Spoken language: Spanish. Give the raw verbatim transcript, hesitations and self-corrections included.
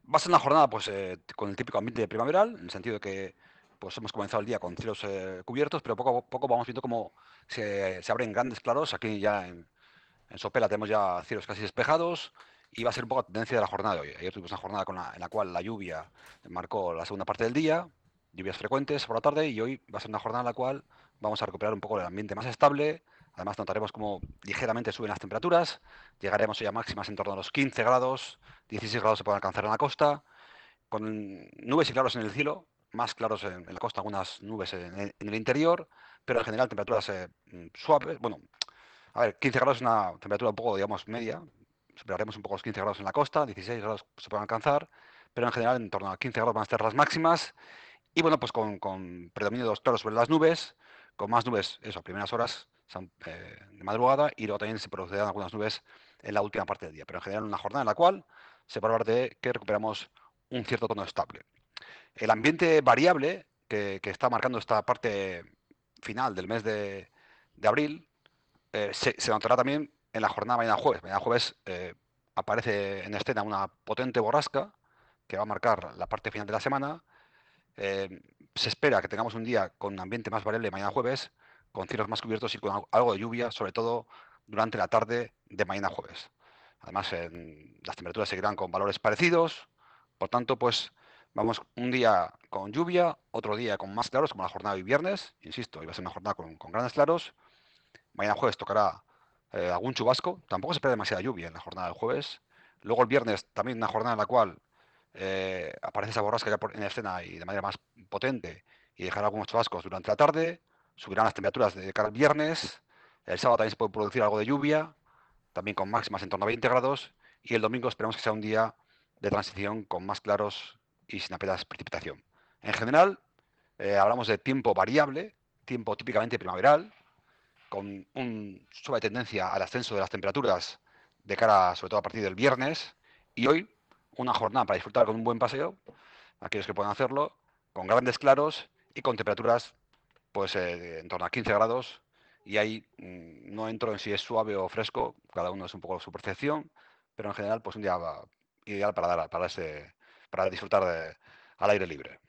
Va a ser una jornada pues, eh, con el típico ambiente primaveral, en el sentido de que pues, hemos comenzado el día con cielos eh, cubiertos, pero poco a poco vamos viendo cómo se, se abren grandes claros. Aquí ya en, en Sopela tenemos ya cielos casi despejados y va a ser un poco la tendencia de la jornada de hoy. Ayer tuvimos una jornada con la- en la cual la lluvia marcó la segunda parte del día, lluvias frecuentes por la tarde, y hoy va a ser una jornada en la cual vamos a recuperar un poco el ambiente más estable. Además notaremos cómo ligeramente suben las temperaturas, llegaremos hoy a máximas en torno a los quince grados, dieciséis grados se pueden alcanzar en la costa, con nubes y claros en el cielo, más claros en, en la costa, algunas nubes en, en el interior, pero en general temperaturas eh, mm, suaves. Bueno, a ver, quince grados es una temperatura un poco, digamos, media. Superaremos un poco los quince grados en la costa, dieciséis grados se pueden alcanzar, pero en general en torno a quince grados van a estar las máximas. Y bueno, pues con, con predominio de los claros sobre las nubes, con más nubes, eso, a primeras horas son, eh, de madrugada, y luego también se producirán algunas nubes en la última parte del día. Pero en general una jornada en la cual se puede hablar de que recuperamos un cierto tono estable. El ambiente variable que, que está marcando esta parte final del mes de, de abril eh, se, se notará también en la jornada de mañana jueves. Mañana jueves eh, aparece en escena una potente borrasca que va a marcar la parte final de la semana. Eh, Se espera que tengamos un día con ambiente más variable mañana jueves, con cielos más cubiertos y con algo de lluvia, sobre todo durante la tarde de mañana jueves. Además, en- las temperaturas seguirán con valores parecidos, por tanto, pues vamos un día con lluvia, otro día con más claros, como la jornada de hoy viernes. Insisto, iba a ser una jornada con, con grandes claros. Mañana jueves tocará eh, algún chubasco. Tampoco se espera demasiada lluvia en la jornada del jueves. Luego el viernes también una jornada en la cual eh, aparece esa borrasca ya por- en escena y de manera más potente, y dejará algunos chubascos durante la tarde. Subirán las temperaturas de cara al viernes. El sábado también se puede producir algo de lluvia, también con máximas en torno a veinte grados. Y el domingo esperamos que sea un día de transición con más claros y sin apenas precipitación. En general, eh, hablamos de tiempo variable, tiempo típicamente primaveral, con un suave tendencia al ascenso de las temperaturas de cara, sobre todo a partir del viernes. Y hoy, una jornada para disfrutar con un buen paseo, aquellos que puedan hacerlo, con grandes claros y con temperaturas pues eh, en torno a quince grados. Y ahí mmm, no entro en si es suave o fresco, cada uno es un poco su percepción, pero en general pues un día va- ideal para dar para ese, para disfrutar de, al aire libre.